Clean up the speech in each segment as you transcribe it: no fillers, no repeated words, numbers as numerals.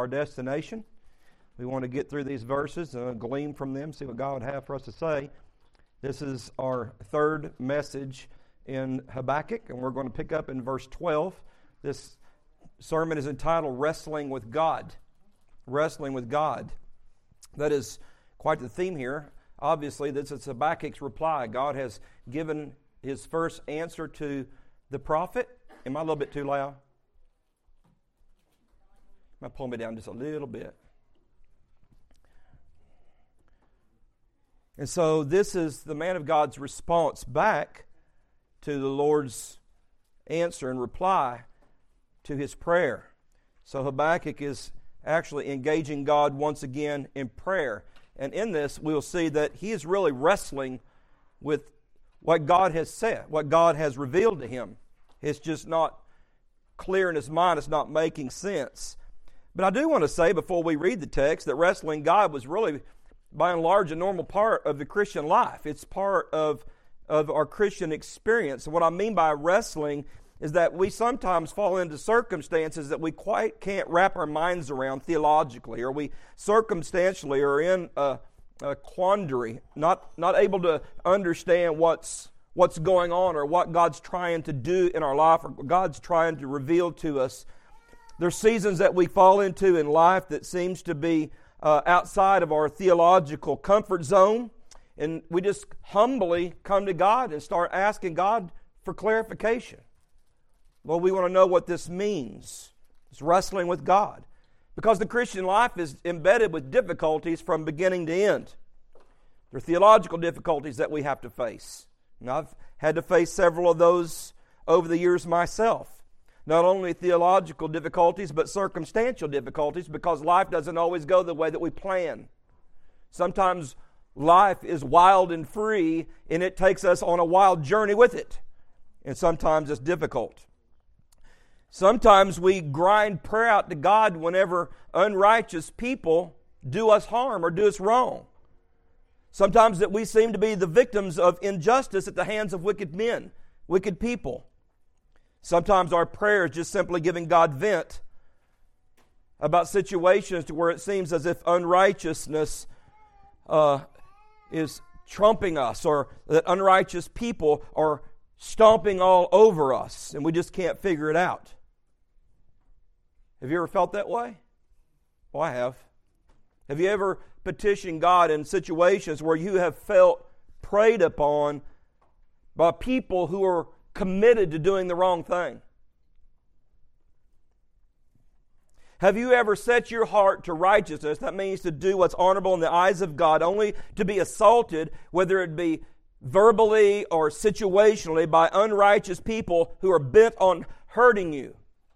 our destination. We want to get through these verses and glean from them, see what God would have for us to say. This is our third message in Habakkuk, and we're going to pick up in verse 12. This sermon is entitled Wrestling with God. Wrestling with God. That is quite the theme here. Obviously, this is Habakkuk's reply. God has given his first answer to the prophet. Am I a little bit too loud? Might pull me down just a little bit. And so this is the man of God's response back to the Lord's answer and reply to his prayer. So Habakkuk is actually engaging God once again in prayer. And in this, we'll see that he is really wrestling with what God has said, what God has revealed to him. It's just not clear in his mind. It's not making sense. But I do want to say before we read the text that wrestling God was really, by and large, a normal part of the Christian life. It's part of our Christian experience. And what I mean by wrestling is that we sometimes fall into circumstances that we quite can't wrap our minds around theologically, or we circumstantially are in a quandary, not able to understand what's going on or what God's trying to do in our life or what God's trying to reveal to us. There's seasons that we fall into in life that seems to be outside of our theological comfort zone, and we just humbly come to God and start asking God for clarification. Well, we want to know what this means. It's wrestling with God. Because the Christian life is embedded with difficulties from beginning to end. There are theological difficulties that we have to face. And I've had to face several of those over the years myself. Not only theological difficulties, but circumstantial difficulties, because life doesn't always go the way that we plan. Sometimes life is wild and free, and it takes us on a wild journey with it. And sometimes it's difficult. Sometimes we grind prayer out to God whenever unrighteous people do us harm or do us wrong. Sometimes that we seem to be the victims of injustice at the hands of wicked men, wicked people. Sometimes our prayer is just simply giving God vent about situations to where it seems as if unrighteousness is trumping us, or that unrighteous people are stomping all over us, and we just can't figure it out. Have you ever felt that way? Well, I have. Have you ever petitioned God in situations where you have felt preyed upon by people who are committed to doing the wrong thing? Have you ever set your heart to righteousness? That means to do what's honorable in the eyes of God, only to be assaulted, whether it be verbally or situationally, by unrighteous people who are bent on hurting you?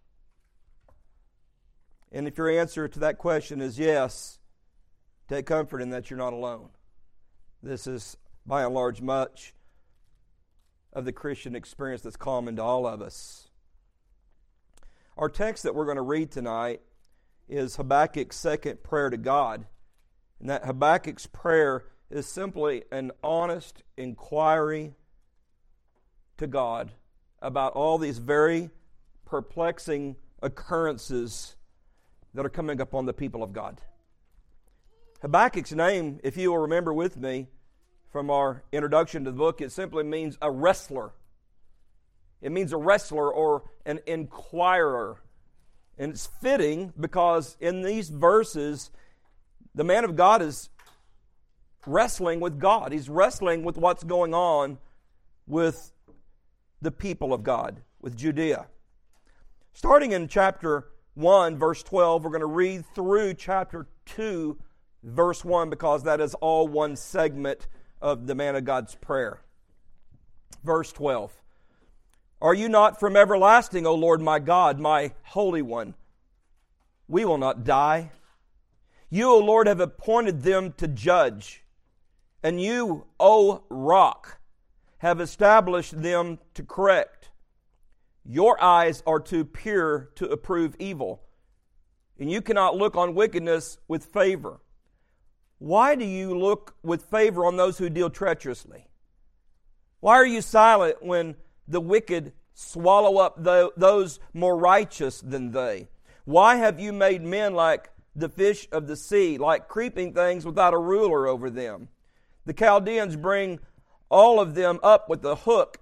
And if your answer to that question is yes, take comfort in that you're not alone. This is, by and large, much of the Christian experience that's common to all of us. Our text that we're going to read tonight is Habakkuk's second prayer to God. And that Habakkuk's prayer is simply an honest inquiry to God about all these very perplexing occurrences that are coming upon the people of God. Habakkuk's name, if you will remember with me from our introduction to the book, it simply means a wrestler. It means a wrestler or an inquirer. And it's fitting because in these verses, the man of God is wrestling with God. He's wrestling with what's going on with the people of God, with Judea. Starting in chapter 1, verse 12, we're going to read through chapter 2, verse 1, because that is all one segment of the man of God's prayer. Verse 12. Are you not from everlasting, O Lord my God, my Holy One? We will not die. You, O Lord, have appointed them to judge, and you, O Rock, have established them to correct. Your eyes are too pure to approve evil, and you cannot look on wickedness with favor. Why do you look with favor on those who deal treacherously? Why are you silent when the wicked swallow up those more righteous than they? Why have you made men like the fish of the sea, like creeping things without a ruler over them. The Chaldeans bring all of them up with a hook,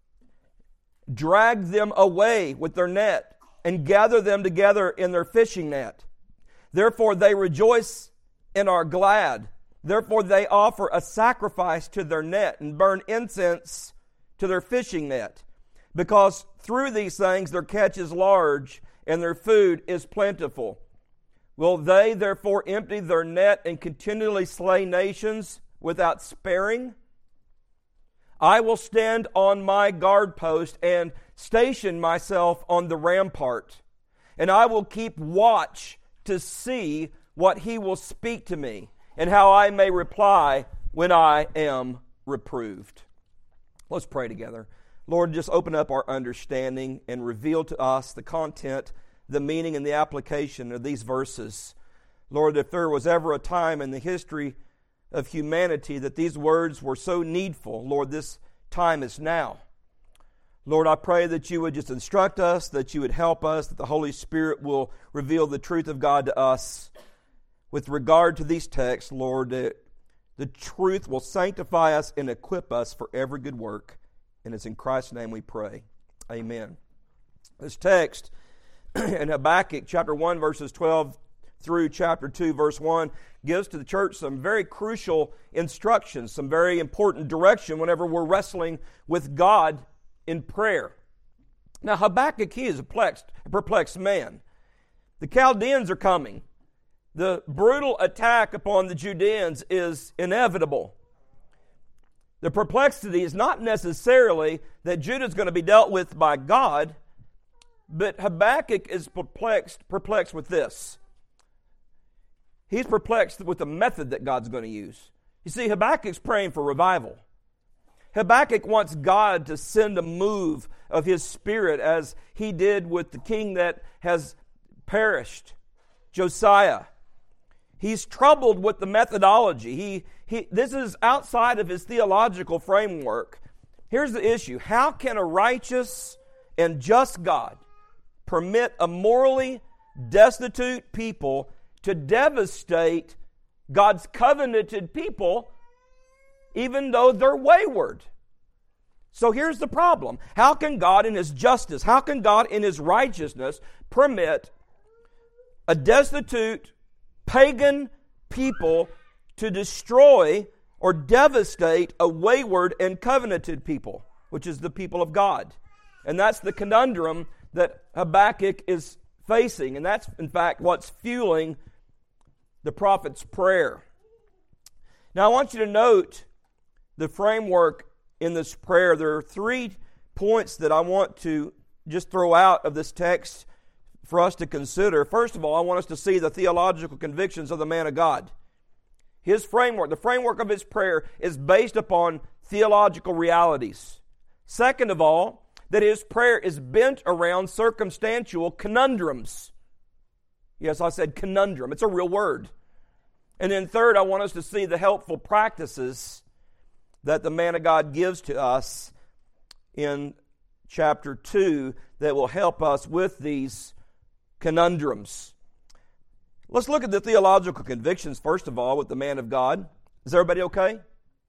drag them away with their net, and gather them together in their fishing net. Therefore they rejoice and are glad. Therefore they offer a sacrifice to their net and burn incense to their fishing net, because through these things their catch is large and their food is plentiful. Will they therefore empty their net and continually slay nations without sparing? I will stand on my guard post and station myself on the rampart, and I will keep watch to see what he will speak to me, and how I may reply when I am reproved. Let's pray together. Lord, just open up our understanding and reveal to us the content, the meaning, and the application of these verses. Lord, if there was ever a time in the history of humanity that these words were so needful, Lord, this time is now. Lord, I pray that you would just instruct us, that you would help us, that the Holy Spirit will reveal the truth of God to us. With regard to these texts, Lord, the truth will sanctify us and equip us for every good work. And it's in Christ's name we pray. Amen. This text in Habakkuk chapter 1 verses 12 through chapter 2 verse 1 gives to the church some very crucial instructions, some very important direction whenever we're wrestling with God in prayer. Now Habakkuk, he is a perplexed man. The Chaldeans are coming. The brutal attack upon the Judeans is inevitable. The perplexity is not necessarily that Judah is going to be dealt with by God, but Habakkuk is perplexed with this. He's perplexed with the method that God's going to use. You see, Habakkuk's praying for revival. Habakkuk wants God to send a move of His Spirit as He did with the king that has perished, Josiah. He's troubled with the methodology. This is outside of his theological framework. Here's the issue. How can a righteous and just God permit a morally destitute people to devastate God's covenanted people even though they're wayward? So here's the problem. How can God in His justice, how can God in His righteousness permit a destitute pagan people to destroy or devastate a wayward and covenanted people, which is the people of God? And that's the conundrum that Habakkuk is facing, and that's in fact what's fueling the prophet's prayer. Now I want you to note the framework in this prayer. There are 3 points that I want to just throw out of this text for us to consider. First of all, I want us to see the theological convictions of the man of God. His framework, the framework of his prayer, is based upon theological realities. Second of all, that his prayer is bent around circumstantial conundrums. Yes, I said conundrum. It's a real word. And then third, I want us to see the helpful practices that the man of God gives to us in chapter 2 that will help us with these conundrums. Let's look at the theological convictions, first of all, with the man of God. Is everybody okay?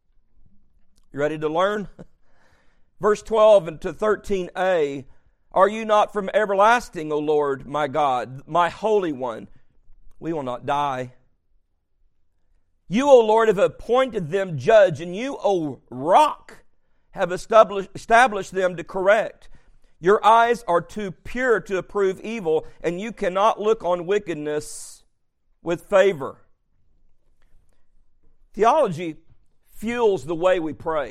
You ready to learn? Verse 12 to 13a, are you not from everlasting, O Lord, my God, my Holy One? We will not die. You, O Lord, have appointed them judge, and you, O Rock, have established them to correct. Your eyes are too pure to approve evil, and you cannot look on wickedness with favor. Theology fuels the way we pray.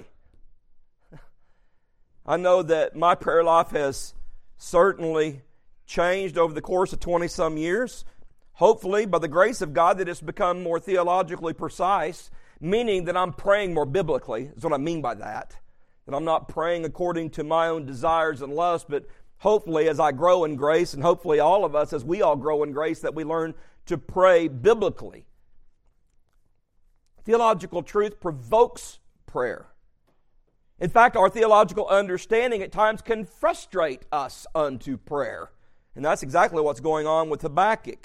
I know that my prayer life has certainly changed over the course of 20-some years. Hopefully, by the grace of God, that it's become more theologically precise, meaning that I'm praying more biblically, is what I mean by that. That I'm not praying according to my own desires and lusts, but hopefully as I grow in grace, and hopefully all of us, as we all grow in grace, that we learn to pray biblically. Theological truth provokes prayer. In fact, our theological understanding at times can frustrate us unto prayer. And that's exactly what's going on with Habakkuk.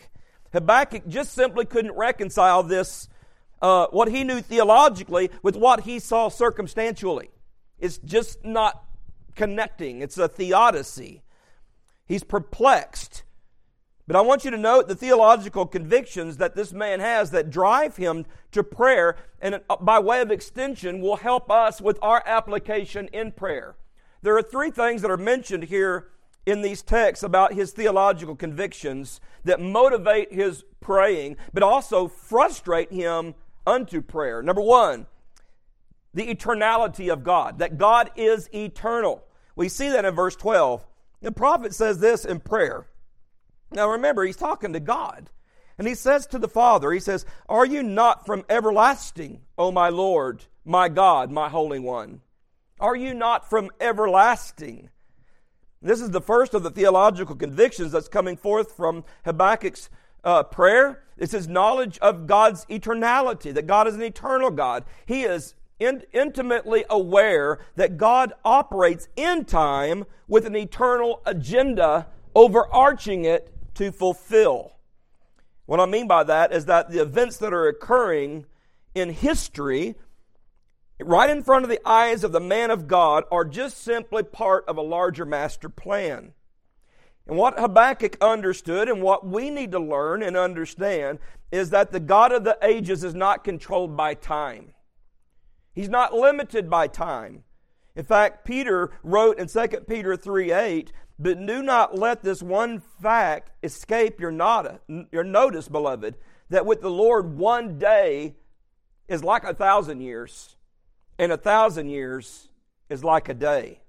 Habakkuk just simply couldn't reconcile this, what he knew theologically, with what he saw circumstantially. It's just not connecting. It's a theodicy. He's perplexed. But I want you to note the theological convictions that this man has that drive him to prayer, and by way of extension will help us with our application in prayer. There are three things that are mentioned here in these texts about his theological convictions that motivate his praying, but also frustrate him unto prayer. Number one, the eternality of God, that God is eternal. We see that in verse 12. The prophet says this in prayer. Now remember, he's talking to God. And he says to the Father, he says, "Are you not from everlasting, O my Lord, my God, my Holy One? Are you not from everlasting?" This is the first of the theological convictions that's coming forth from Habakkuk's prayer. It's his knowledge of God's eternality, that God is an eternal God. He is intimately aware that God operates in time with an eternal agenda overarching it to fulfill. What I mean by that is that the events that are occurring in history right in front of the eyes of the man of God are just simply part of a larger master plan. And what Habakkuk understood and what we need to learn and understand is that the God of the ages is not controlled by time. He's not limited by time. In fact, Peter wrote in 2 Peter 3:8, "But do not let this one fact escape your notice, beloved, that with the Lord 1 day is like 1,000 years, and 1,000 years is like a day."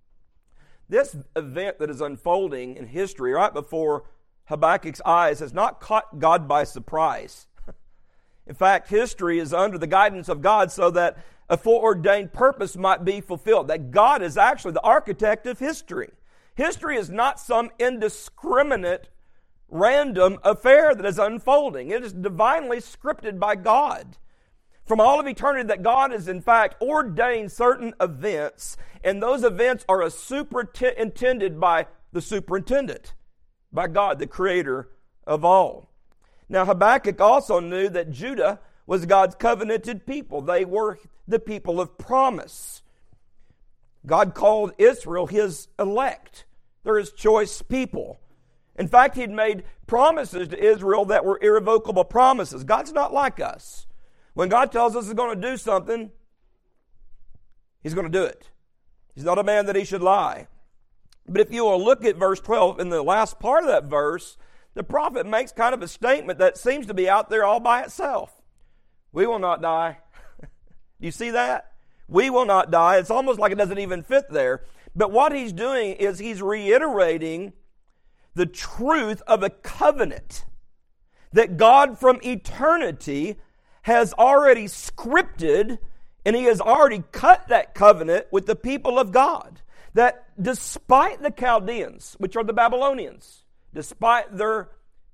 This event that is unfolding in history right before Habakkuk's eyes has not caught God by surprise. In fact, history is under the guidance of God so that a foreordained purpose might be fulfilled, that God is actually the architect of history. History is not some indiscriminate, random affair that is unfolding. It is divinely scripted by God. From all of eternity, that God has in fact ordained certain events, and those events are intended by the superintendent, by God, the creator of all. Now Habakkuk also knew that Judah was God's covenanted people. They were the people of promise. God called Israel His elect. They're His choice people. In fact, He'd made promises to Israel that were irrevocable promises. God's not like us. When God tells us He's going to do something, He's going to do it. He's not a man that He should lie. But if you will look at verse 12, in the last part of that verse, the prophet makes kind of a statement that seems to be out there all by itself. We will not die. Do you see that? We will not die. It's almost like it doesn't even fit there. But what he's doing is he's reiterating the truth of a covenant that God from eternity has already scripted, and He has already cut that covenant with the people of God. That despite the Chaldeans, which are the Babylonians, despite their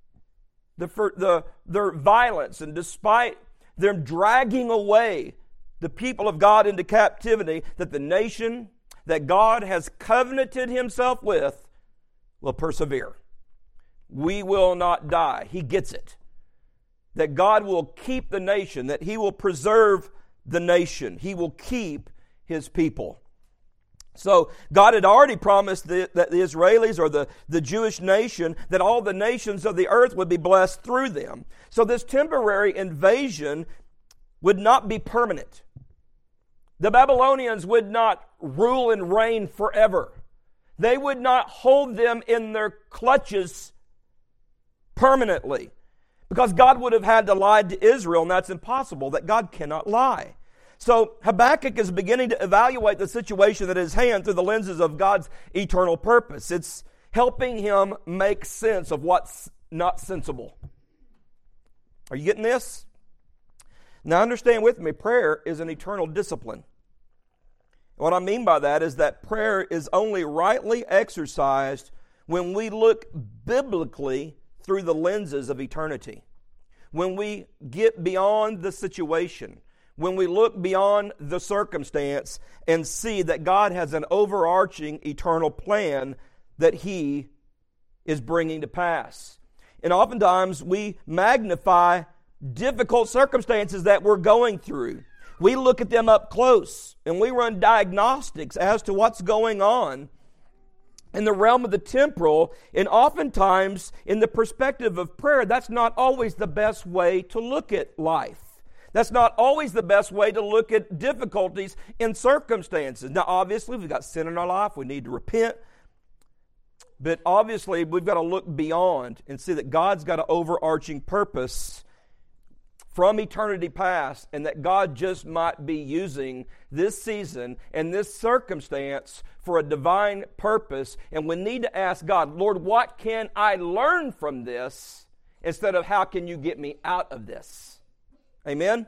violence, and despite them dragging away the people of God into captivity, that the nation that God has covenanted Himself with will persevere. We will not die. He gets it. That God will keep the nation, that He will preserve the nation. He will keep His people. So God had already promised that the Israelis, or the Jewish nation, that all the nations of the earth would be blessed through them. So this temporary invasion would not be permanent. The Babylonians would not rule and reign forever. They would not hold them in their clutches permanently, because God would have had to lie to Israel, and that's impossible, that God cannot lie. So Habakkuk is beginning to evaluate the situation at his hand through the lenses of God's eternal purpose. It's helping him make sense of what's not sensible. Are you getting this? Now understand with me, prayer is an eternal discipline. What I mean by that is that prayer is only rightly exercised when we look biblically through the lenses of eternity. When we get beyond the situation, when we look beyond the circumstance and see that God has an overarching eternal plan that He is bringing to pass. And oftentimes we magnify difficult circumstances that we're going through. We look at them up close and we run diagnostics as to what's going on in the realm of the temporal. And oftentimes, in the perspective of prayer, that's not always the best way to look at life. That's not always the best way to look at difficulties in circumstances. Now, obviously, we've got sin in our life. We need to repent. But obviously, we've got to look beyond and see that God's got an overarching purpose from eternity past, and that God just might be using this season and this circumstance for a divine purpose. And we need to ask God, Lord, what can I learn from this, instead of how can you get me out of this? Amen?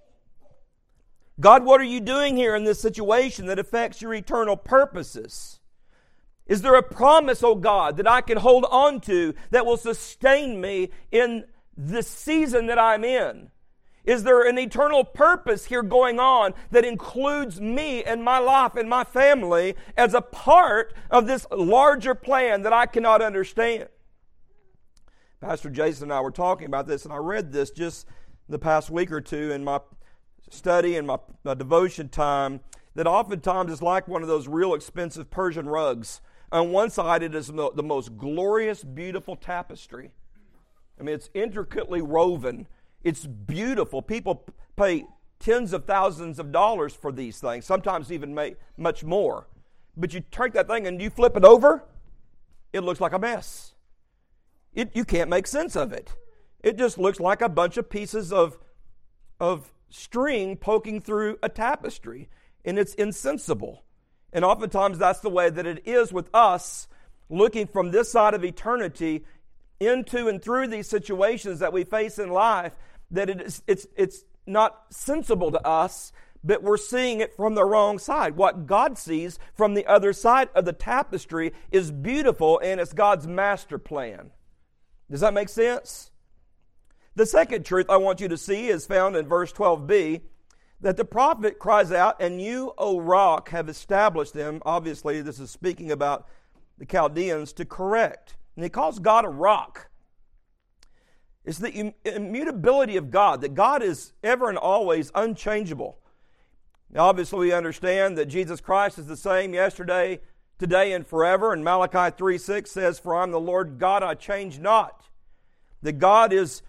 God, what are you doing here in this situation that affects your eternal purposes? Is there a promise, oh God, that I can hold on to that will sustain me in the season that I'm in? Is there an eternal purpose here going on that includes me and my life and my family as a part of this larger plan that I cannot understand? Pastor Jason and I were talking about this, and I read this just the past week or two in my study and my devotion time, that oftentimes it's like one of those real expensive Persian rugs. On one side, it is the most glorious, beautiful tapestry. I mean, it's intricately woven. It's beautiful. People pay tens of thousands of dollars for these things, sometimes even much more. But you take that thing and you flip it over, it looks like a mess. You can't make sense of it. It just looks like a bunch of pieces of string poking through a tapestry, and it's insensible. And oftentimes that's the way that it is with us, looking from this side of eternity into and through these situations that we face in life, that it's not sensible to us, but we're seeing it from the wrong side. What God sees from the other side of the tapestry is beautiful, and it's God's master plan. Does that make sense? The second truth I want you to see is found in verse 12b, that the prophet cries out, "And you, O rock, have established them." Obviously, this is speaking about the Chaldeans, to correct. And he calls God a rock. It's the immutability of God, that God is ever and always unchangeable. Now, obviously, we understand that Jesus Christ is the same yesterday, today, and forever. And Malachi 3:6 says, "For I am the Lord God, I change not." That God is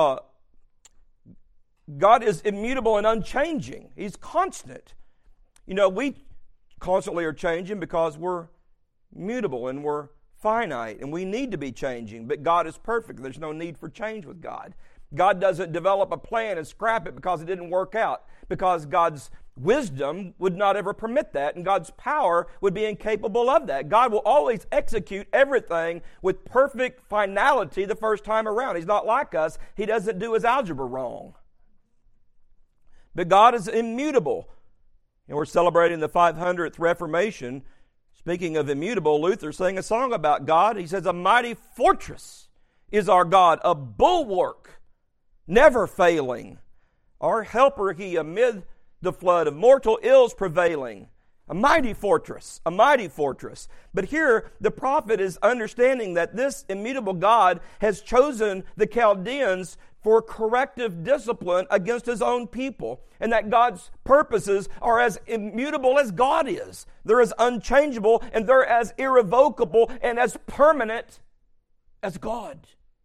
immutable and unchanging. He's constant. You know, we constantly are changing because we're mutable and we're finite, and we need to be changing, but God is perfect. There's no need for change with God. God doesn't develop a plan and scrap it because it didn't work out, because God's wisdom would not ever permit that, and God's power would be incapable of that. God will always execute everything with perfect finality the first time around. He's not like us. He doesn't do his algebra wrong. But God is immutable. And we're celebrating the 500th Reformation. Speaking of immutable, Luther sang a song about God. He says, "A mighty fortress is our God, a bulwark, never failing. Our helper he amid the flood of mortal ills prevailing." A mighty fortress, a mighty fortress. But here, the prophet is understanding that this immutable God has chosen the Chaldeans for corrective discipline against his own people, and that God's purposes are as immutable as God is. They're as unchangeable, and they're as irrevocable and as permanent as God.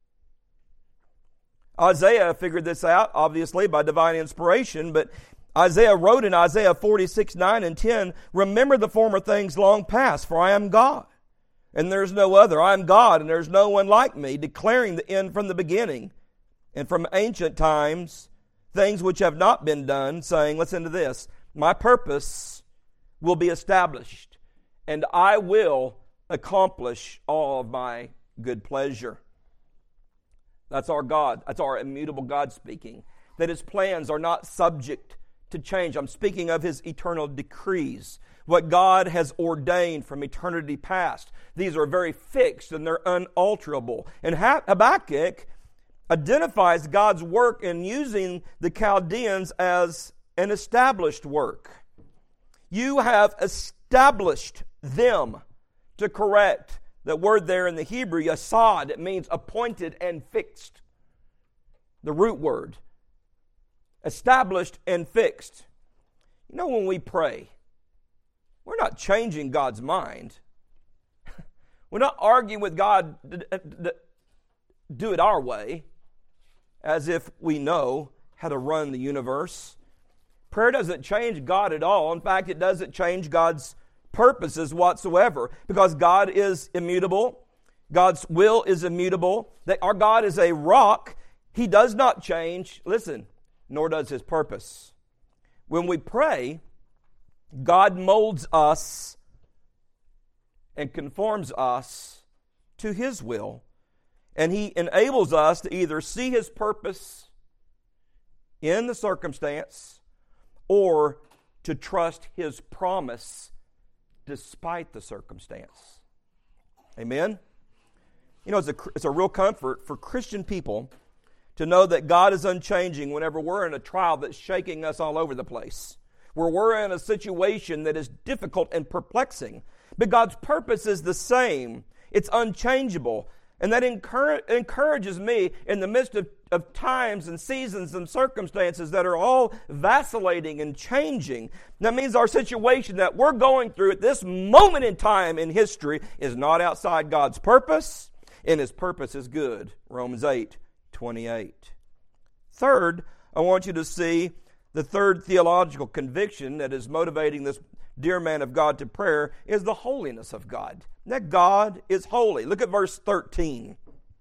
Isaiah figured this out, obviously, by divine inspiration, but Isaiah wrote in Isaiah 46:9 and 10, "Remember the former things long past, for I am God, and there's no other. I am God, and there's no one like me, declaring the end from the beginning, and from ancient times, things which have not been done, saying," listen to this, "My purpose will be established, and I will accomplish all of my good pleasure." That's our God. That's our immutable God speaking. That his plans are not subject to change. I'm speaking of his eternal decrees. What God has ordained from eternity past. These are very fixed and they're unalterable. And Habakkuk identifies God's work in using the Chaldeans as an established work. You have established them to correct That word there in the Hebrew, yasad, it means appointed and fixed. The root word. Established and fixed. You know, when we pray, we're not changing God's mind. We're not arguing with God to do it our way, as if we know how to run the universe. Prayer doesn't change God at all. In fact, it doesn't change God's purposes whatsoever, because God is immutable. God's will is immutable. That our God is a rock. He does not change. Listen, nor does His purpose. When we pray, God molds us and conforms us to His will. And He enables us to either see His purpose in the circumstance or to trust His promise despite the circumstance. Amen? You know, it's a real comfort for Christian people to know that God is unchanging whenever we're in a trial that's shaking us all over the place, where we're in a situation that is difficult and perplexing. But God's purpose is the same. It's unchangeable. And that encourages me in the midst of times and seasons and circumstances that are all vacillating and changing. That means our situation that we're going through at this moment in time in history is not outside God's purpose, and His purpose is good. Romans 8:28. Third, I want you to see the third theological conviction that is motivating this dear man of God to prayer is the holiness of God. That God is holy. Look at verse 13.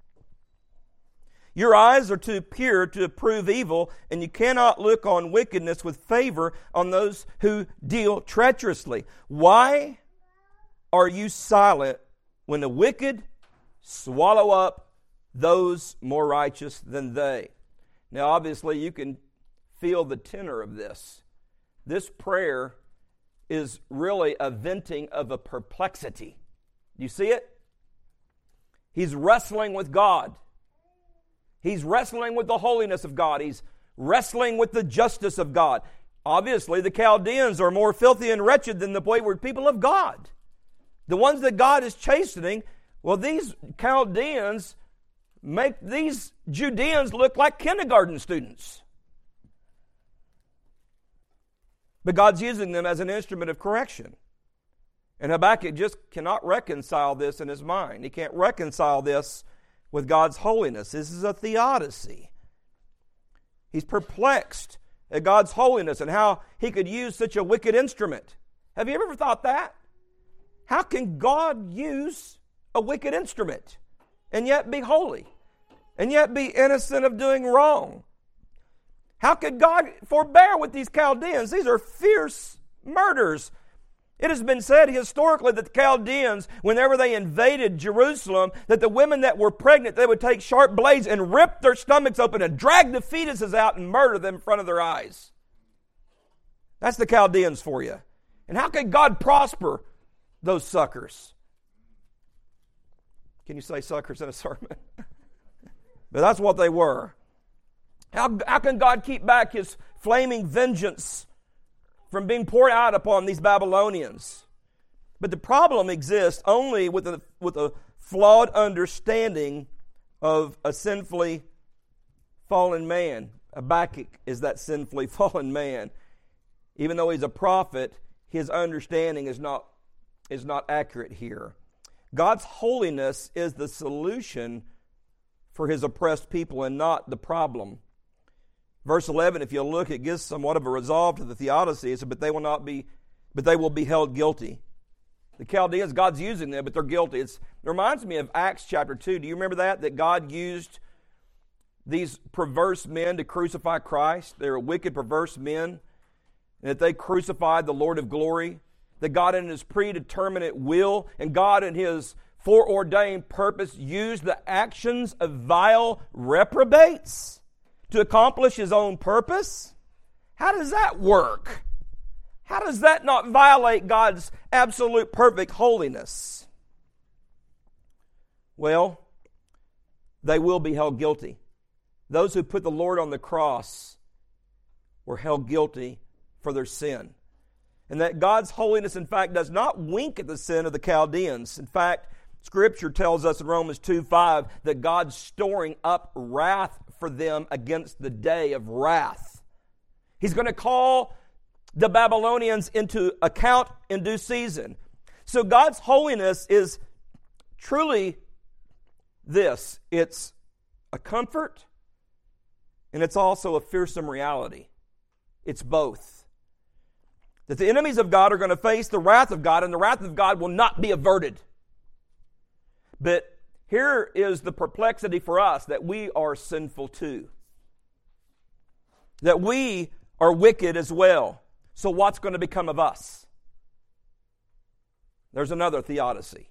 Your eyes are too pure to approve evil, and you cannot look on wickedness with favor on those who deal treacherously. Why are you silent when the wicked swallow up those more righteous than they? Now, obviously, you can feel the tenor of this. This prayer is really a venting of a perplexity. Do you see it? He's wrestling with God. He's wrestling with the holiness of God. He's wrestling with the justice of God. Obviously, the Chaldeans are more filthy and wretched than the wayward people of God. The ones that God is chastening, well, these Chaldeans make these Judeans look like kindergarten students. But God's using them as an instrument of correction. And Habakkuk just cannot reconcile this in his mind. He can't reconcile this with God's holiness. This is a theodicy. He's perplexed at God's holiness and how He could use such a wicked instrument. Have you ever thought that? How can God use a wicked instrument and yet be holy and yet be innocent of doing wrong? How could God forbear with these Chaldeans? These are fierce murders. It has been said historically that the Chaldeans, whenever they invaded Jerusalem, that the women that were pregnant, they would take sharp blades and rip their stomachs open and drag the fetuses out and murder them in front of their eyes. That's the Chaldeans for you. And how could God prosper those suckers? Can you say suckers in a sermon? But that's what they were. How can God keep back His flaming vengeance from being poured out upon these Babylonians? But the problem exists only with a flawed understanding of a sinfully fallen man. Habakkuk is that sinfully fallen man. Even though he's a prophet, his understanding is not accurate here. God's holiness is the solution for His oppressed people and not the problem. Verse 11, if you look, it gives somewhat of a resolve to the theodicy. It said, but they will be held guilty. The Chaldeans, God's using them, but they're guilty. It reminds me of Acts chapter 2. Do you remember that? That God used these perverse men to crucify Christ. They were wicked, perverse men. And that they crucified the Lord of glory. That God in His predeterminate will and God in His foreordained purpose used the actions of vile reprobates to accomplish His own purpose? How does that work? How does that not violate God's absolute perfect holiness? Well, they will be held guilty. Those who put the Lord on the cross were held guilty for their sin. And that God's holiness, in fact, does not wink at the sin of the Chaldeans. In fact, Scripture tells us in Romans 2:5 that God's storing up wrath for them against the day of wrath. He's going to call the Babylonians into account in due season. So God's holiness is truly this. It's a comfort, and it's also a fearsome reality. It's both. That the enemies of God are going to face the wrath of God, and the wrath of God will not be averted. But here is the perplexity for us, that we are sinful too. That we are wicked as well. So what's going to become of us? There's another theodicy.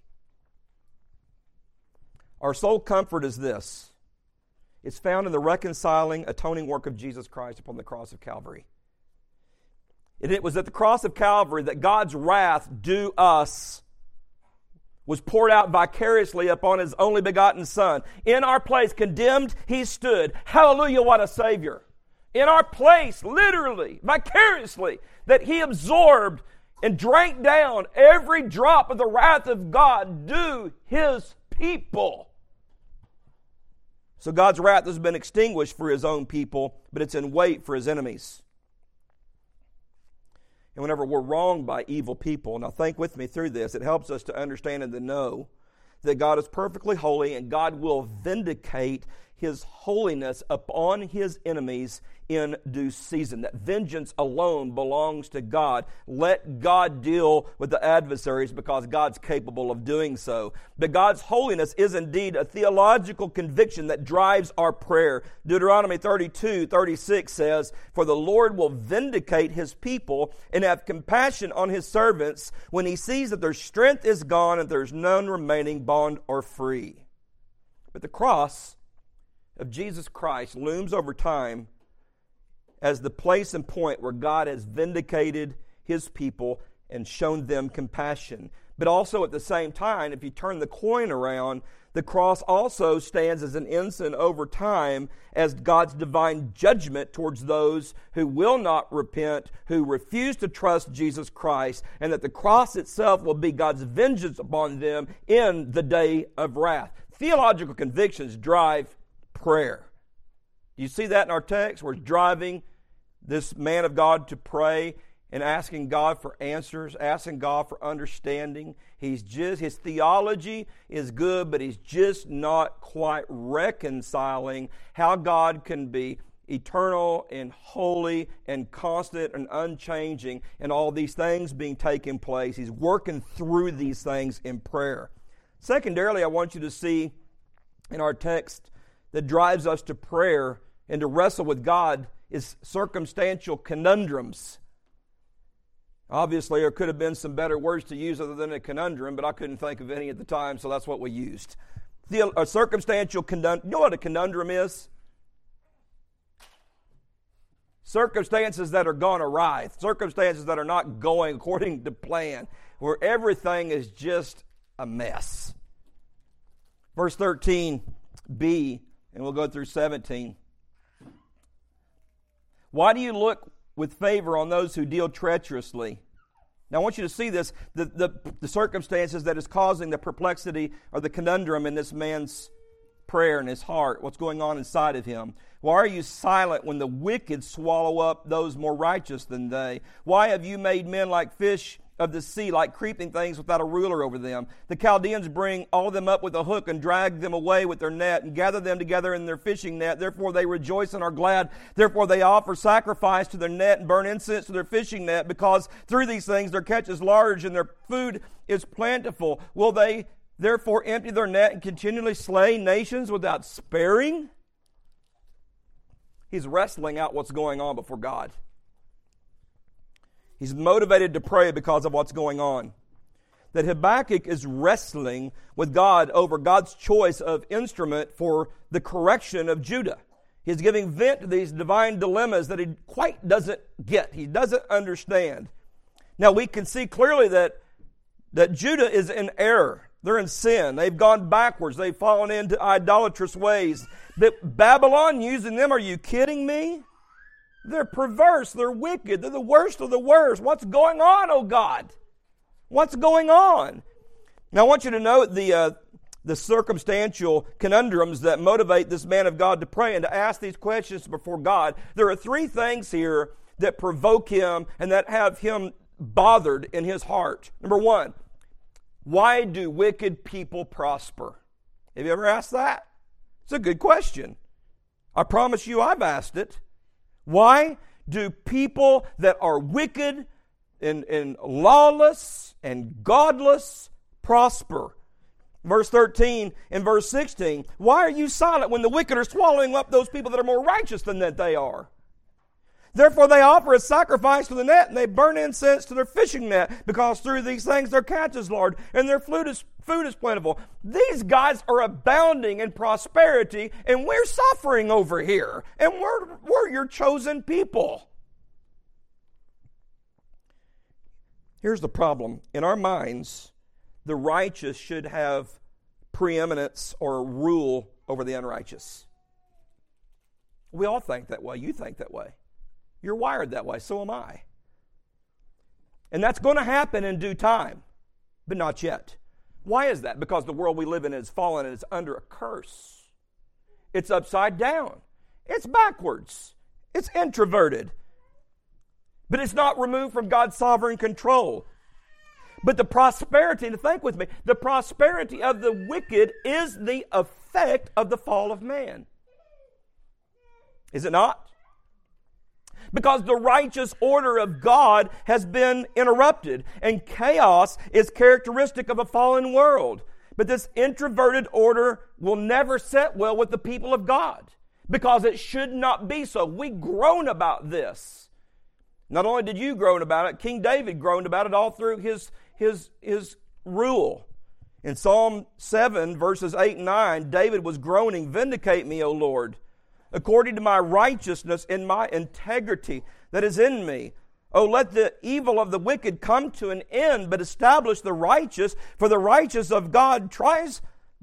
Our sole comfort is this. It's found in the reconciling, atoning work of Jesus Christ upon the cross of Calvary. And it was at the cross of Calvary that God's wrath due us was poured out vicariously upon His only begotten Son. In our place, condemned, He stood. Hallelujah, what a Savior. In our place, literally, vicariously, that He absorbed and drank down every drop of the wrath of God due His people. So God's wrath has been extinguished for His own people, but it's in wait for His enemies. And whenever we're wronged by evil people, now think with me through this, it helps us to understand and to know that God is perfectly holy and God will vindicate His holiness upon His enemies in due season. That vengeance alone belongs to God. Let God deal with the adversaries because God's capable of doing so. But God's holiness is indeed a theological conviction that drives our prayer. Deuteronomy 32:36 says, "For the Lord will vindicate His people and have compassion on His servants when He sees that their strength is gone and there's none remaining bond or free." But the cross of Jesus Christ looms over time as the place and point where God has vindicated His people and shown them compassion. But also at the same time, if you turn the coin around, the cross also stands as an ensign over time as God's divine judgment towards those who will not repent, who refuse to trust Jesus Christ, and that the cross itself will be God's vengeance upon them in the day of wrath. Theological convictions drive prayer. You see that in our text? We're driving this man of God to pray and asking God for answers, asking God for understanding. His theology is good, but he's just not quite reconciling how God can be eternal and holy and constant and unchanging and all these things being taking place. He's working through these things in prayer. Secondarily, I want you to see in our text that drives us to prayer and to wrestle with God is circumstantial conundrums. Obviously, there could have been some better words to use other than a conundrum, but I couldn't think of any at the time, so that's what we used. A circumstantial conundrum. You know what a conundrum is? Circumstances that are gone awry. Circumstances that are not going according to plan, where everything is just a mess. Verse 13b, and we'll go through 17. Why do you look with favor on those who deal treacherously? Now I want you to see this, the circumstances that is causing the perplexity or the conundrum in this man's prayer in his heart, what's going on inside of him. Why are you silent when the wicked swallow up those more righteous than they? Why have you made men like fish of the sea, like creeping things without a ruler over them? The Chaldeans bring all of them up with a hook and drag them away with their net and gather them together in their fishing net. Therefore they rejoice and are glad. Therefore they offer sacrifice to their net and burn incense to their fishing net, because through these things their catch is large and their food is plentiful. Will they therefore empty their net and continually slay nations without sparing? He's wrestling out what's going on before God. He's motivated to pray because of what's going on. That Habakkuk is wrestling with God over God's choice of instrument for the correction of Judah. He's giving vent to these divine dilemmas that he quite doesn't get. He doesn't understand. Now we can see clearly that Judah is in error. They're in sin. They've gone backwards. They've fallen into idolatrous ways. But Babylon using them, are you kidding me? They're perverse. They're wicked. They're the worst of the worst. What's going on, oh God? What's going on? Now I want you to note the the circumstantial conundrums that motivate this man of God to pray and to ask these questions before God, there are three things here that provoke him and that have him bothered in his heart. Number one, why do wicked people prosper? Have you ever asked that? It's a good question. I promise you I've asked it. Why do people that are wicked and lawless and godless prosper? Verse 13 and verse 16, why are you silent when the wicked are swallowing up those people that are more righteous than that they are? Therefore they offer a sacrifice to the net, and they burn incense to their fishing net, because through these things their catch is large, and their food is plentiful. These guys are abounding in prosperity, and we're suffering over here, and we're your chosen people. Here's the problem. In our minds, the righteous should have preeminence or rule over the unrighteous. We all think that way. You think that way. You're wired that way. So am I. And that's going to happen in due time, but not yet. Why is that? Because the world we live in is fallen and it's under a curse. It's upside down. It's backwards. It's introverted. But it's not removed from God's sovereign control. But the prosperity, and think with me, the prosperity of the wicked is the effect of the fall of man. Is it not? Because the righteous order of God has been interrupted, and chaos is characteristic of a fallen world. But this introverted order will never set well with the people of God, because it should not be so. We groan about this. Not only did you groan about it, King David groaned about it all through his rule. In Psalm 7, verses 8 and 9, David was groaning, "Vindicate me, O Lord, according to my righteousness and my integrity that is in me. Oh, let the evil of the wicked come to an end, but establish the righteous, for the righteous God tries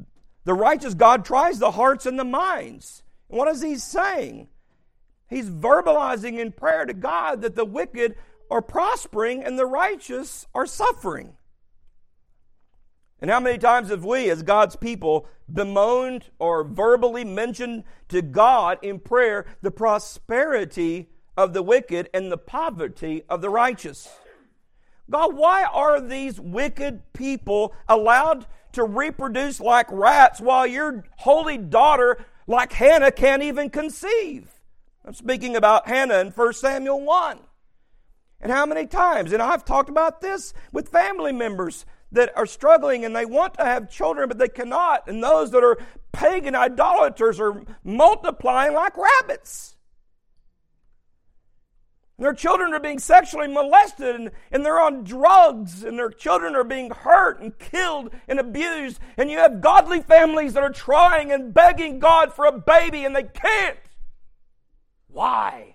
the hearts and the minds." And what is he saying? He's verbalizing in prayer to God that the wicked are prospering and the righteous are suffering. And how many times have we, as God's people, bemoaned or verbally mentioned to God in prayer the prosperity of the wicked and the poverty of the righteous? God, why are these wicked people allowed to reproduce like rats while your holy daughter, like Hannah, can't even conceive? I'm speaking about Hannah in 1 Samuel 1. And how many times, and I've talked about this with family members that are struggling and they want to have children but they cannot, and those that are pagan idolaters are multiplying like rabbits. And their children are being sexually molested and they're on drugs, and their children are being hurt and killed and abused, and you have godly families that are trying and begging God for a baby and they can't. Why?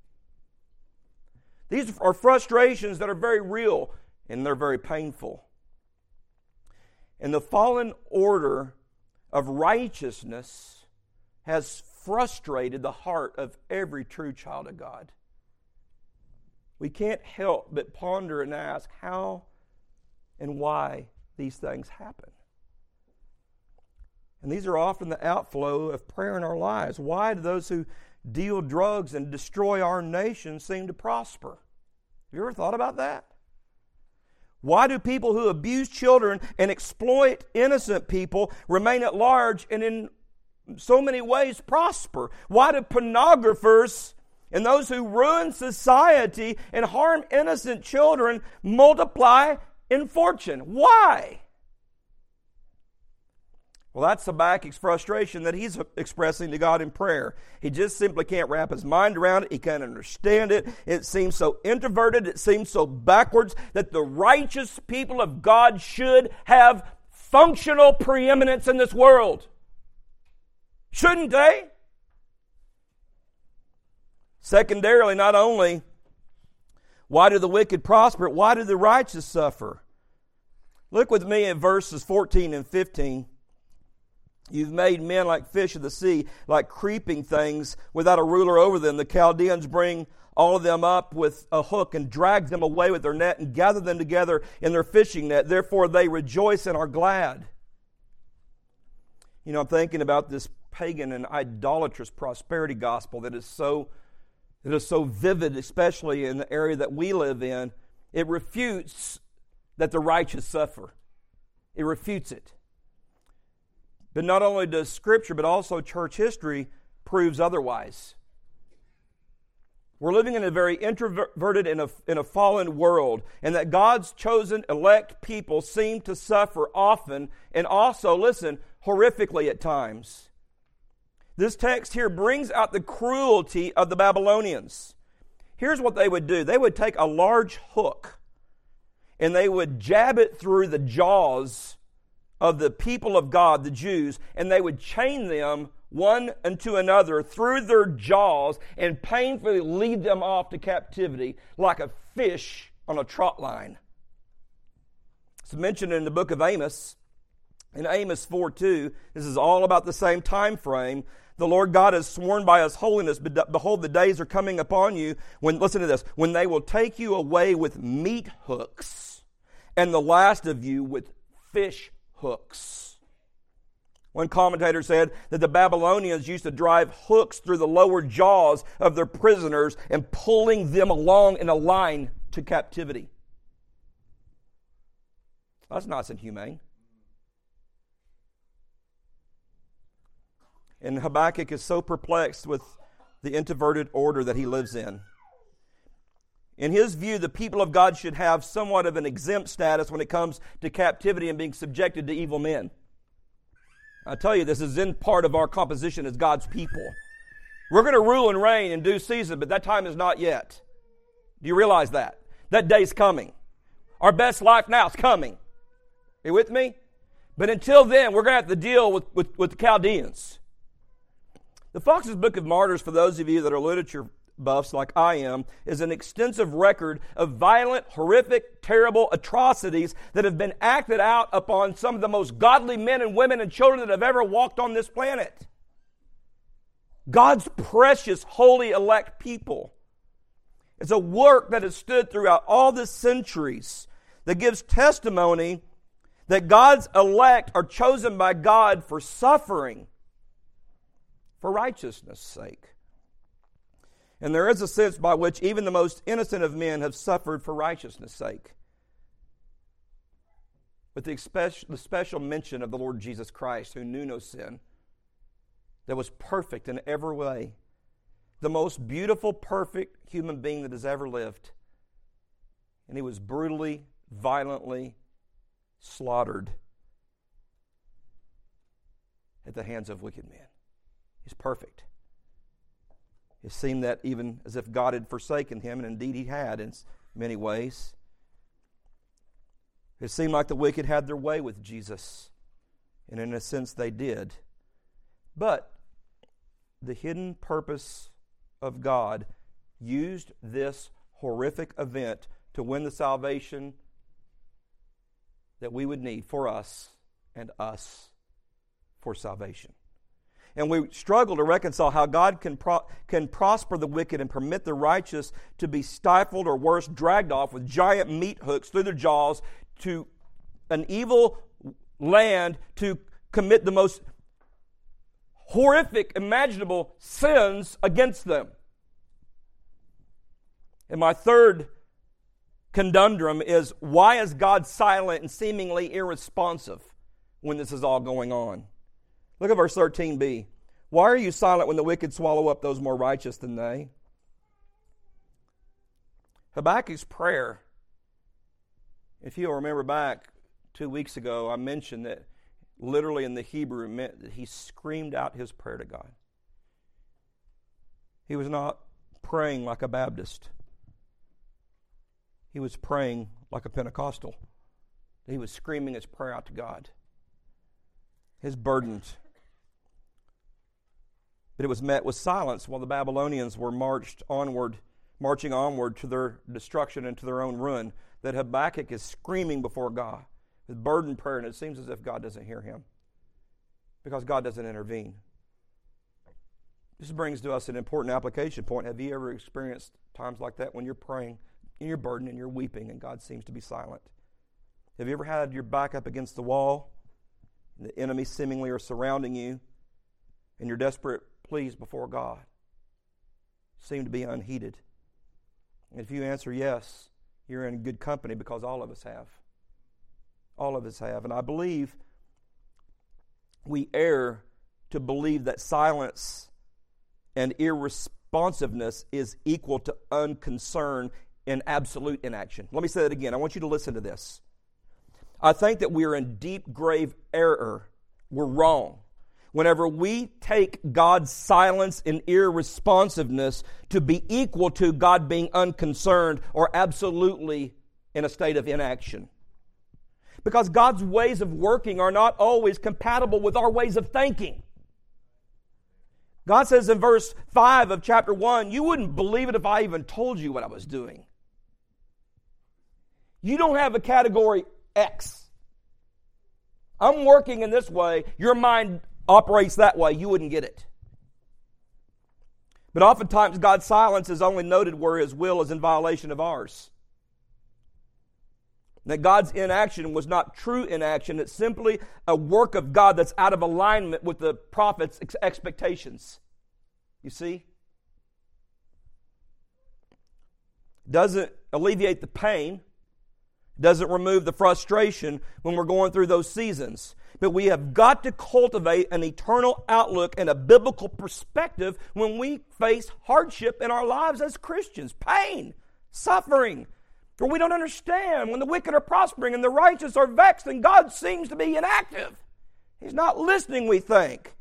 These are frustrations that are very real and they're very painful. And the fallen order of righteousness has frustrated the heart of every true child of God. We can't help but ponder and ask how and why these things happen. And these are often the outflow of prayer in our lives. Why do those who deal drugs and destroy our nation seem to prosper? Have you ever thought about that? Why do people who abuse children and exploit innocent people remain at large and in so many ways prosper? Why do pornographers and those who ruin society and harm innocent children multiply in fortune? Why? Well, that's Habakkuk's frustration that he's expressing to God in prayer. He just simply can't wrap his mind around it. He can't understand it. It seems so introverted. It seems so backwards that the righteous people of God should have functional preeminence in this world. Shouldn't they? Secondarily, not only why do the wicked prosper, why do the righteous suffer? Look with me at verses 14 and 15. You've made men like fish of the sea, like creeping things without a ruler over them. The Chaldeans bring all of them up with a hook and drag them away with their net and gather them together in their fishing net. Therefore they rejoice and are glad. You know, I'm thinking about this pagan and idolatrous prosperity gospel that is so vivid, especially in the area that we live in. It refutes that the righteous suffer. It refutes it. But not only does Scripture, but also church history proves otherwise. We're living in a very introverted in a fallen world, and that God's chosen elect people seem to suffer often, and also, listen, horrifically at times. This text here brings out the cruelty of the Babylonians. Here's what they would do. They would take a large hook, and they would jab it through the jaws of the people of God, the Jews, and they would chain them one unto another through their jaws and painfully lead them off to captivity like a fish on a trot line. It's mentioned in the book of Amos. In Amos 4:2, this is all about the same time frame. The Lord God has sworn by His holiness, behold, the days are coming upon you when, listen to this, when they will take you away with meat hooks, and the last of you with fish hooks. One commentator said that the Babylonians used to drive hooks through the lower jaws of their prisoners and pulling them along in a line to captivity. That's nice and humane. And Habakkuk is so perplexed with the introverted order that he lives in. In his view, the people of God should have somewhat of an exempt status when it comes to captivity and being subjected to evil men. I tell you, this is in part of our composition as God's people. We're going to rule and reign in due season, but that time is not yet. Do you realize that? That day's coming. Our best life now is coming. Are you with me? But until then, we're going to have to deal with the Chaldeans. The Fox's Book of Martyrs, for those of you that are literature buffs like I am, is an extensive record of violent, horrific, terrible atrocities that have been acted out upon some of the most godly men and women and children that have ever walked on this planet. God's precious, holy, elect people. It's a work that has stood throughout all the centuries that gives testimony that God's elect are chosen by God for suffering, for righteousness' sake. And there is a sense by which even the most innocent of men have suffered for righteousness' sake. With the special mention of the Lord Jesus Christ, who knew no sin, that was perfect in every way, the most beautiful, perfect human being that has ever lived. And He was brutally, violently slaughtered at the hands of wicked men. He's perfect. It seemed that even as if God had forsaken Him, and indeed He had in many ways. It seemed like the wicked had their way with Jesus, and in a sense they did. But the hidden purpose of God used this horrific event to win the salvation that we would need for us and us for salvation. And we struggle to reconcile how God can prosper the wicked and permit the righteous to be stifled or worse, dragged off with giant meat hooks through their jaws to an evil land to commit the most horrific imaginable sins against them. And my third conundrum is, why is God silent and seemingly irresponsive when this is all going on? Look at verse 13b. Why are you silent when the wicked swallow up those more righteous than they? Habakkuk's prayer, if you'll remember back 2 weeks ago, I mentioned that literally in the Hebrew meant that he screamed out his prayer to God. He was not praying like a Baptist. He was praying like a Pentecostal. He was screaming his prayer out to God. His burdens. But it was met with silence while the Babylonians were marching onward to their destruction and to their own ruin. That Habakkuk is screaming before God with burdened prayer, and it seems as if God doesn't hear him because God doesn't intervene. This brings to us an important application point. Have you ever experienced times like that when you're praying and you're burdened and you're weeping and God seems to be silent? Have you ever had your back up against the wall The enemy seemingly are surrounding you, and your desperate pleas before God seem to be unheeded. And if you answer yes, you're in good company, because all of us have. All of us have. And I believe we err to believe that silence and irresponsiveness is equal to unconcern and absolute inaction. Let me say that again. I want you to listen to this. I think that we are in deep, grave error. We're wrong whenever we take God's silence and irresponsiveness to be equal to God being unconcerned or absolutely in a state of inaction. Because God's ways of working are not always compatible with our ways of thinking. God says in verse 5 of chapter 1, you wouldn't believe it if I even told you what I was doing. You don't have a category X. I'm working in this way. Your mind operates that way. You wouldn't get it. But oftentimes God's silence is only noted where His will is in violation of ours. That God's inaction was not true inaction. It's simply a work of God that's out of alignment with the prophet's expectations. You see? Doesn't alleviate the pain. Doesn't remove the frustration when we're going through those seasons. But we have got to cultivate an eternal outlook and a biblical perspective when we face hardship in our lives as Christians. Pain, suffering, or we don't understand when the wicked are prospering and the righteous are vexed and God seems to be inactive. He's not listening, we think.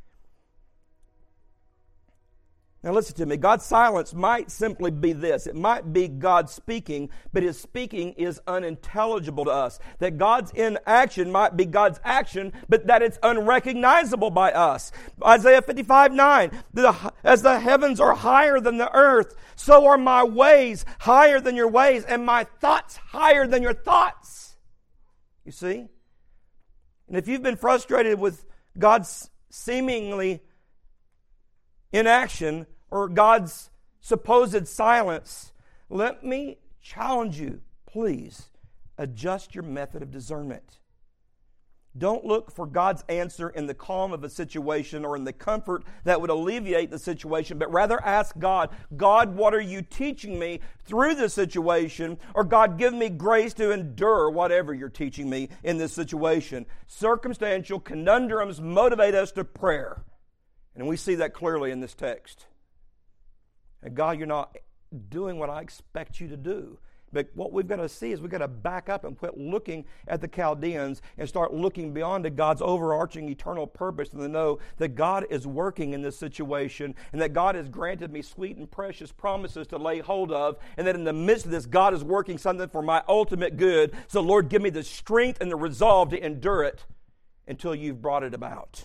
Now listen to me. God's silence might simply be this. It might be God speaking, but His speaking is unintelligible to us. That God's inaction might be God's action, but that it's unrecognizable by us. Isaiah 55:9, as the heavens are higher than the earth, so are my ways higher than your ways, and my thoughts higher than your thoughts. You see? And if you've been frustrated with God's seemingly inaction or God's supposed silence, let me challenge you, please adjust your method of discernment. Don't look for God's answer in the calm of a situation or in the comfort that would alleviate the situation, but rather ask God, God, what are you teaching me through this situation? Or God, give me grace to endure whatever you're teaching me in this situation. Circumstantial conundrums motivate us to prayer. And we see that clearly in this text. And God, you're not doing what I expect you to do. But what we've got to see is we've got to back up and quit looking at the Chaldeans and start looking beyond to God's overarching eternal purpose and to know that God is working in this situation and that God has granted me sweet and precious promises to lay hold of, and that in the midst of this, God is working something for my ultimate good. So Lord, give me the strength and the resolve to endure it until you've brought it about.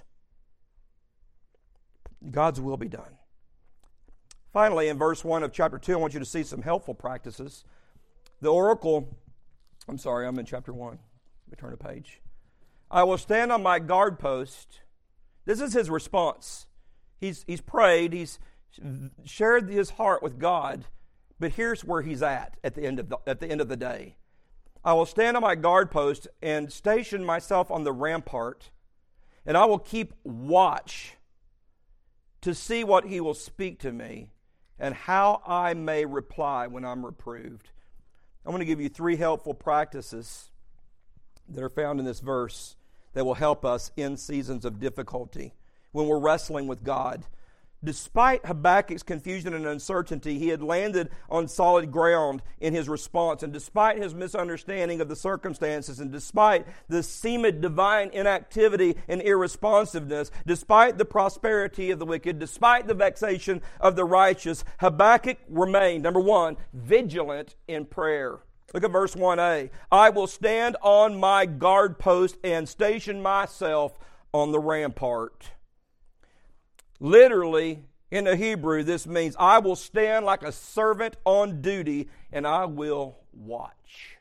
God's will be done. Finally, in verse 1 of chapter 2, I want you to see some helpful practices. The oracle, I'm in chapter 1. Let me turn a page. I will stand on my guard post. This is his response. He's prayed, he's shared his heart with God, but here's where he's at the end of the day. I will stand on my guard post and station myself on the rampart, and I will keep watch to see what he will speak to me and how I may reply when I'm reproved. I'm going to give you 3 helpful practices that are found in this verse that will help us in seasons of difficulty when we're wrestling with God. Despite Habakkuk's confusion and uncertainty, he had landed on solid ground in his response. And despite his misunderstanding of the circumstances, and despite the seeming divine inactivity and irresponsiveness, despite the prosperity of the wicked, despite the vexation of the righteous, Habakkuk remained, number 1, vigilant in prayer. Look at verse 1a. I will stand on my guard post and station myself on the rampart. Literally, in the Hebrew, this means I will stand like a servant on duty and I will watch.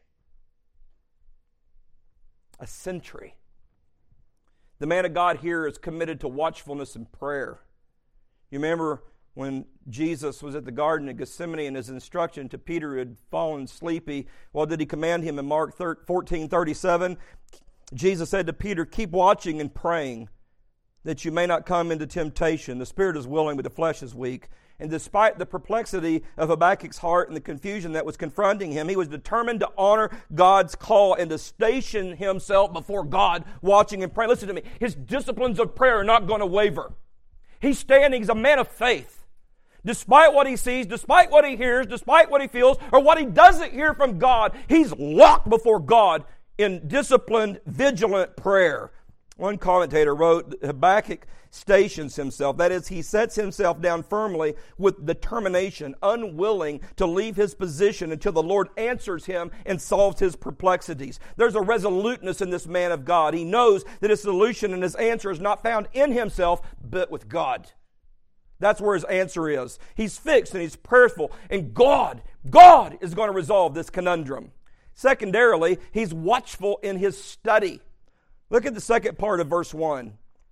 A sentry. The man of God here is committed to watchfulness and prayer. You remember when Jesus was at the Garden of Gethsemane and his instruction to Peter who had fallen sleepy, what did he command him in Mark 14:37? Jesus said to Peter, keep watching and praying that you may not come into temptation. The spirit is willing, but the flesh is weak. And despite the perplexity of Habakkuk's heart and the confusion that was confronting him, he was determined to honor God's call and to station himself before God, watching and praying. Listen to me. His disciplines of prayer are not going to waver. He's standing, he's a man of faith. Despite what he sees, despite what he hears, despite what he feels, or what he doesn't hear from God, he's locked before God in disciplined, vigilant prayer. One commentator wrote, Habakkuk stations himself. That is, he sets himself down firmly with determination, unwilling to leave his position until the Lord answers him and solves his perplexities. There's a resoluteness in this man of God. He knows that his solution and his answer is not found in himself, but with God. That's where his answer is. He's fixed and he's prayerful, and God is going to resolve this conundrum. Secondarily, he's watchful in his study. Look at the second part of verse 1.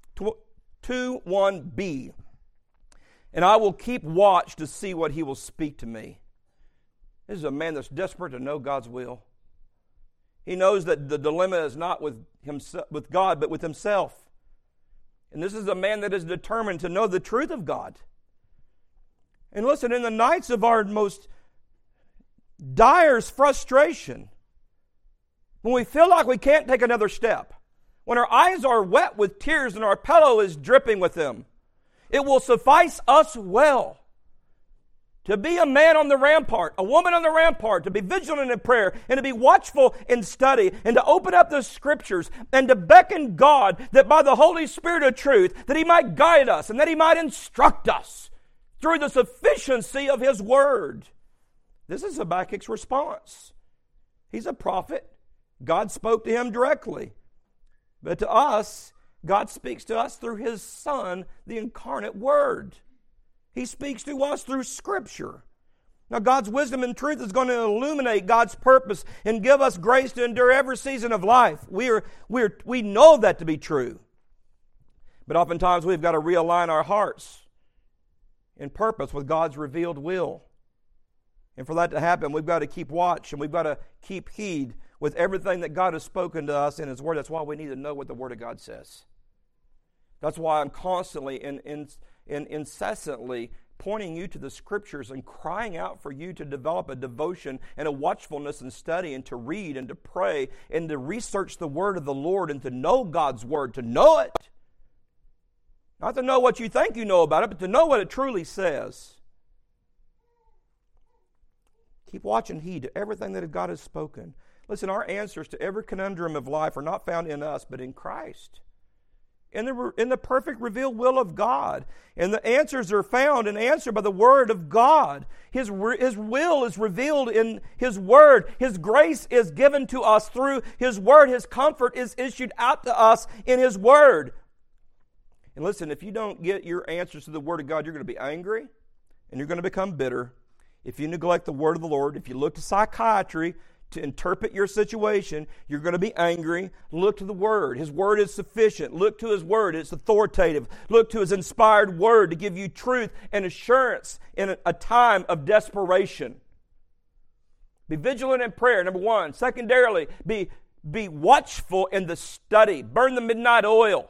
2:1b. And I will keep watch to see what he will speak to me. This is a man that's desperate to know God's will. He knows that the dilemma is not with himself, with God, but with himself. And this is a man that is determined to know the truth of God. And listen, in the nights of our most direst frustration, when we feel like we can't take another step, when our eyes are wet with tears and our pillow is dripping with them, it will suffice us well to be a man on the rampart, a woman on the rampart, to be vigilant in prayer, and to be watchful in study, and to open up the Scriptures, and to beckon God that by the Holy Spirit of truth, that He might guide us, and that He might instruct us through the sufficiency of His Word. This is Habakkuk's response. He's a prophet. God spoke to him directly. But to us, God speaks to us through His Son, the incarnate Word. He speaks to us through Scripture. Now, God's wisdom and truth is going to illuminate God's purpose and give us grace to endure every season of life. We know that to be true. But oftentimes we've got to realign our hearts in purpose with God's revealed will. And for that to happen, we've got to keep watch and we've got to keep heed with everything that God has spoken to us in His Word. That's why we need to know what the Word of God says. That's why I'm constantly and incessantly pointing you to the Scriptures and crying out for you to develop a devotion and a watchfulness and study and to read and to pray and to research the Word of the Lord and to know God's Word, to know it. Not to know what you think you know about it, but to know what it truly says. Keep watch and heed to everything that God has spoken. Listen, our answers to every conundrum of life are not found in us, but in Christ. In the perfect revealed will of God. And the answers are found and answered by the Word of God. His will is revealed in His Word. His grace is given to us through His Word. His comfort is issued out to us in His Word. And listen, if you don't get your answers to the Word of God, you're going to be angry and you're going to become bitter. If you neglect the Word of the Lord, if you look to psychiatry to interpret your situation, you're going to be angry. Look to the Word. His Word is sufficient. Look to His Word. It's authoritative. Look to His inspired Word to give you truth and assurance in a time of desperation. Be vigilant in prayer, number one. Secondarily, be watchful in the study. Burn the midnight oil.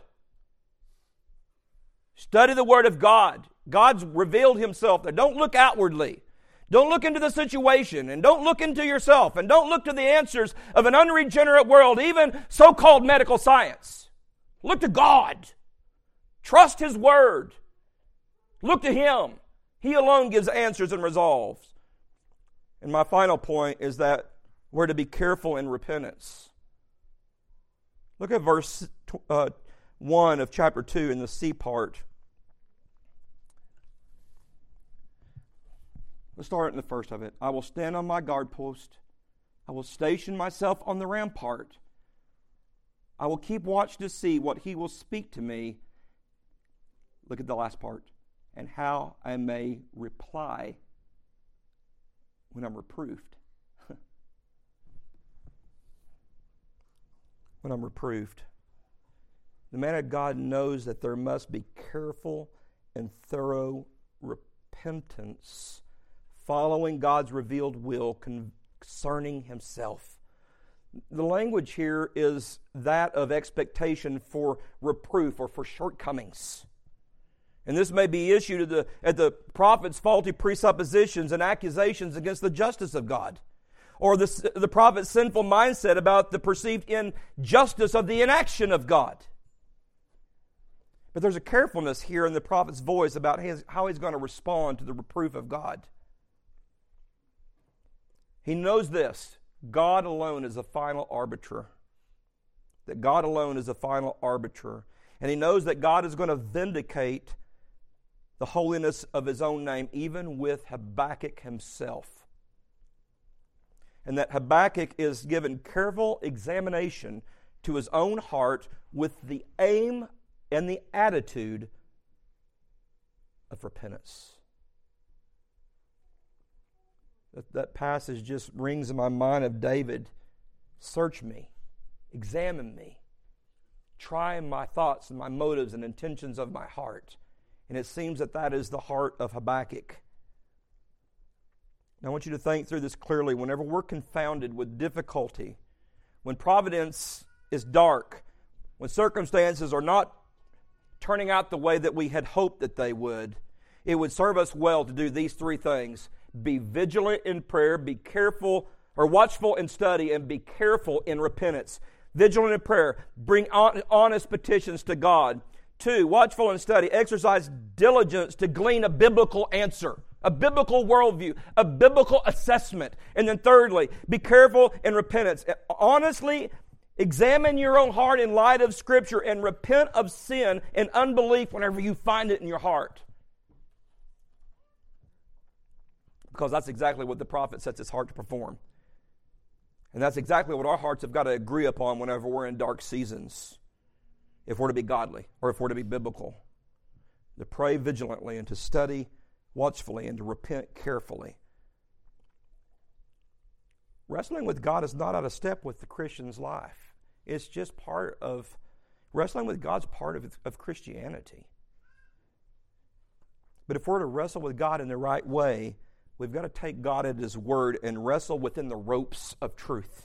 Study the Word of God. God's revealed Himself there. Don't look outwardly. Don't look into the situation, and don't look into yourself, and don't look to the answers of an unregenerate world, even so-called medical science. Look to God. Trust His Word. Look to Him. He alone gives answers and resolves. And my final point is that we're to be careful in repentance. Look at verse 1 of chapter 2 in the C part. Let's start in the first of it. I will stand on my guard post. I will station myself on the rampart. I will keep watch to see what He will speak to me. Look at the last part. And how I may reply when I'm reproved. When I'm reproved. The man of God knows that there must be careful and thorough repentance following God's revealed will concerning himself. The language here is that of expectation for reproof or for shortcomings. And this may be issued at the prophet's faulty presuppositions and accusations against the justice of God, or the prophet's sinful mindset about the perceived injustice of the inaction of God. But there's a carefulness here in the prophet's voice about how he's going to respond to the reproof of God. He knows this: God alone is the final arbiter. That God alone is the final arbiter. And he knows that God is going to vindicate the holiness of His own name, even with Habakkuk himself. And that Habakkuk is given careful examination to his own heart with the aim and the attitude of repentance. That passage just rings in my mind of David. Search me, examine me, try my thoughts and my motives and intentions of my heart. And it seems that is the heart of Habakkuk. Now I want you to think through this clearly. Whenever we're confounded with difficulty, when providence is dark, when circumstances are not turning out the way that we had hoped that they would, it would serve us well to do these three things. Be vigilant in prayer, be careful, or watchful in study, and be careful in repentance. Vigilant in prayer, bring honest petitions to God. 2, watchful in study, exercise diligence to glean a biblical answer, a biblical worldview, a biblical assessment. And then thirdly, be careful in repentance. Honestly examine your own heart in light of Scripture and repent of sin and unbelief whenever you find it in your heart. Because that's exactly what the prophet sets his heart to perform. And that's exactly what our hearts have got to agree upon whenever we're in dark seasons. If we're to be godly or if we're to be biblical. To pray vigilantly and to study watchfully and to repent carefully. Wrestling with God is not out of step with the Christian's life. It's just part of, wrestling with God's part of Christianity. But if we're to wrestle with God in the right way, we've got to take God at His word and wrestle within the ropes of truth.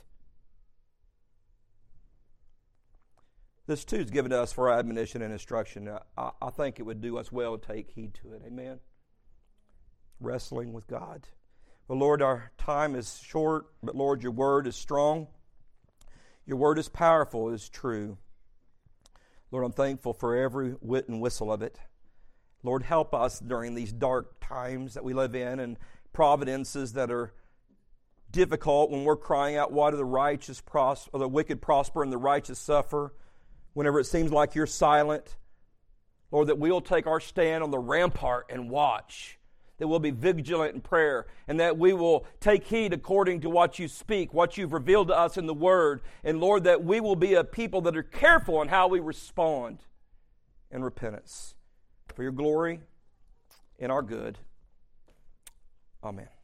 This too is given to us for our admonition and instruction. I think it would do us well to take heed to it. Amen? Wrestling with God. Well, Lord, our time is short, but Lord, your word is strong. Your word is powerful, it is true. Lord, I'm thankful for every whit and whistle of it. Lord, help us during these dark times that we live in and providences that are difficult when we're crying out, why do the righteous prosper, or the wicked prosper and the righteous suffer? Whenever it seems like you're silent, Lord, that we'll take our stand on the rampart and watch, that we'll be vigilant in prayer, and that we will take heed according to what you speak, what you've revealed to us in the Word, and Lord, that we will be a people that are careful in how we respond in repentance. For your glory and our good. Amen.